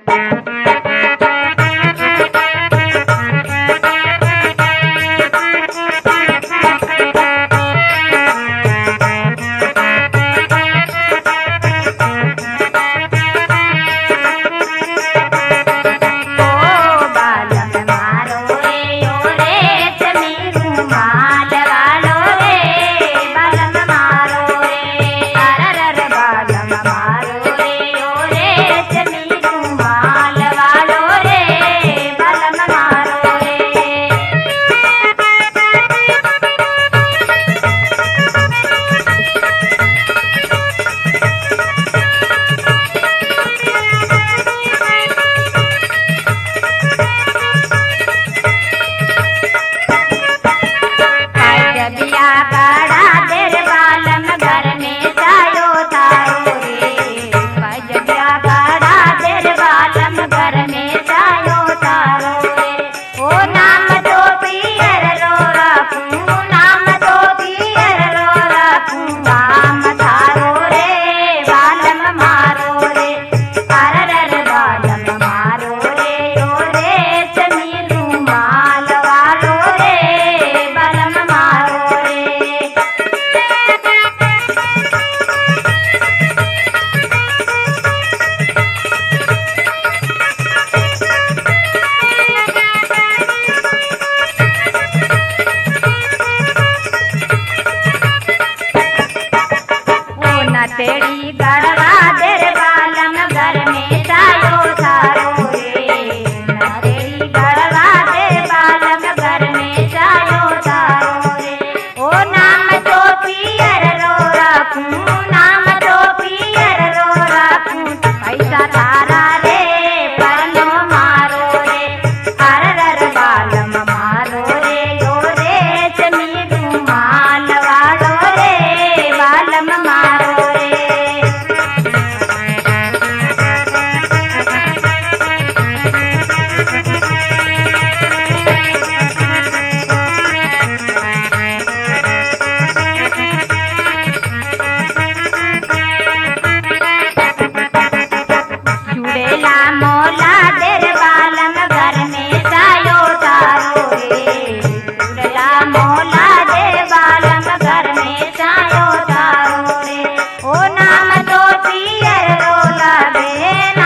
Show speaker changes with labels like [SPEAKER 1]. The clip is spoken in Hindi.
[SPEAKER 1] तेरी गड़वा देर बालम घर में जायो थारो रे, तेरी गड़वा देर बालम घर में जायो थारो रे। ओ नाम तो पियर रो रखूं, नाम तो पियर रो रखूं, पैसा थारा रे परनो मारो रे, अरर बालम मारो रे, यो रे जमीन माल वालो रे बालम मारो रे। चुड़ेला मोला देर बालम घर में जायो तारो रे, चुड़ेला मोला देर बालम घर में जायो तारो रे। ओ नाम तो पियर रो लागे